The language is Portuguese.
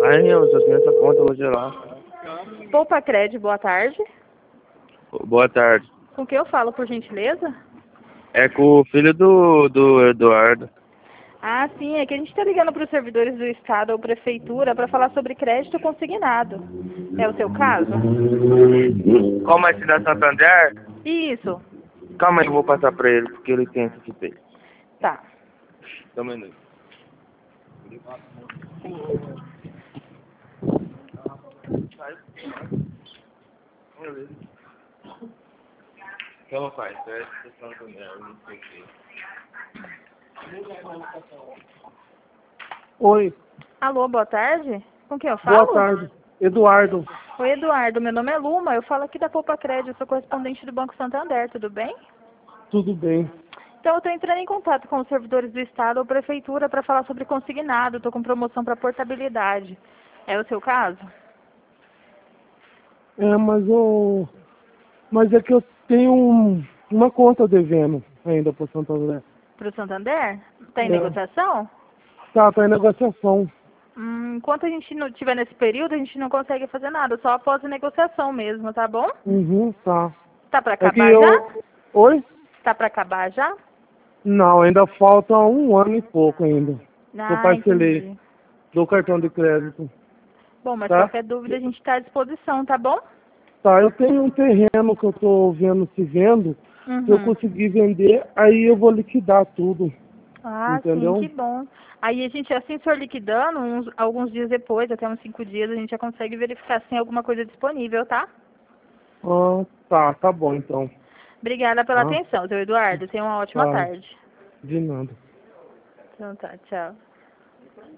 Aí eu só tenho essa conta, eu vou gerar. Poupa Crédito, boa tarde. Boa tarde. Com quem eu falo, por gentileza? É com o filho do Eduardo. Ah, sim, é que a gente está ligando para os servidores do Estado ou Prefeitura para falar sobre crédito consignado. É o seu caso? Como é que da Santander? Isso. Calma aí, eu vou passar pra ele, porque ele tem esse aqui. Tá. Só um minuto. Como faz? É Santander, não sei o quê. Oi, Alô, boa tarde. Com quem eu boa falo? tarde. Eduardo, Oi, Eduardo. Meu nome é Luma. Eu falo aqui da Poupa Crédito. Eu sou correspondente do Banco Santander. Tudo bem? tudo bem? Então, eu estou entrando em contato com os servidores do Estado ou Prefeitura para falar sobre consignado. Estou com promoção para portabilidade. É o seu caso? É, mas é que eu tenho uma conta devendo ainda para Santander. Para o Santander? Está em É, negociação? tá em negociação. Enquanto a gente não estiver nesse período, a gente não consegue fazer nada. Só após a negociação mesmo, tá bom? Uhum, tá. Tá para É que acabar já? Oi? Tá para acabar já? Não, ainda falta um ano e pouco ainda. Eu Ah, parcelei entendi. do cartão de crédito, Bom, mas tá? qualquer dúvida a gente está à disposição, tá bom? Tá, eu tenho um terreno que eu tô vendo se vendo. Se eu Uhum. conseguir vender, aí eu vou liquidar tudo, Ah, sim, entendeu? que bom. Aí a gente, assim, for liquidando, alguns dias depois, até uns 5 dias, a gente já consegue verificar se tem alguma coisa disponível, tá? Ah, tá bom então. Obrigada pela Ah, atenção, seu Eduardo. Tenha uma ótima tá, tarde. de nada. Então tá, tchau.